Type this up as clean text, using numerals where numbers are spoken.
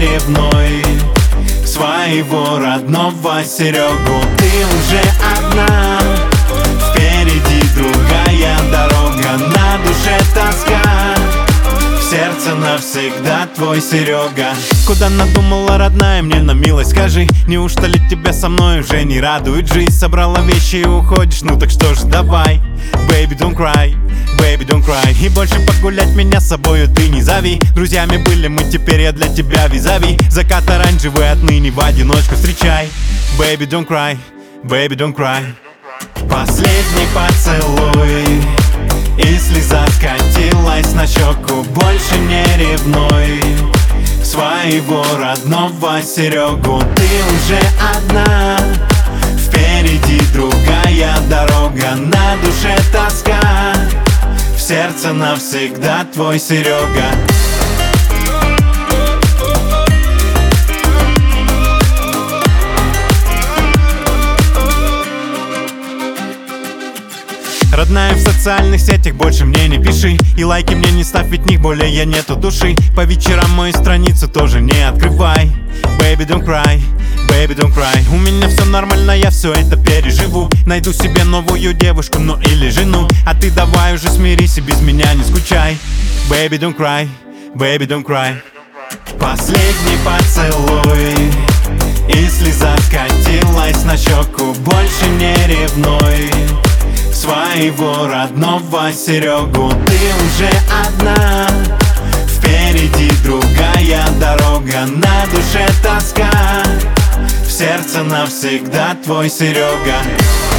ревнуй своего родного Серегу. Ты уже одна, впереди другая дорога, на душе тоска, в сердце навсегда твой Серега. Куда надумала, родная, мне на милость скажи, неужто ли тебя со мной уже не радует жизнь? Собрала вещи и уходишь, ну так что ж, давай, baby don't cry, baby don't cry. И больше погулять меня с собою ты не зови. Друзьями были мы, теперь я для тебя визави. Закат оранжевый отныне в одиночку встречай, baby don't cry, baby don't cry. Последний поцелуй, и слеза скатилась на щеку. Больше не ревнуй своего родного Серегу. Ты уже одна, впереди другая дорога, на душе тоска, в сердце навсегда твой Серега. Родная, в социальных сетях больше мне не пиши, и лайки мне не ставь, ведь в них более нету души. По вечерам мою страницу тоже не открывай, baby don't cry, baby don't cry. У меня все нормально, я все это переживу. Найду себе новую девушку, ну или жену. А ты давай уже смирись и без меня не скучай, baby don't cry, baby don't cry. Последний поцелуй, и слеза скатилась на щеку. Больше не ревнуй своего родного Серегу. Ты уже одна, впереди другая дорога, на душе тоска, в сердце навсегда твой Серега.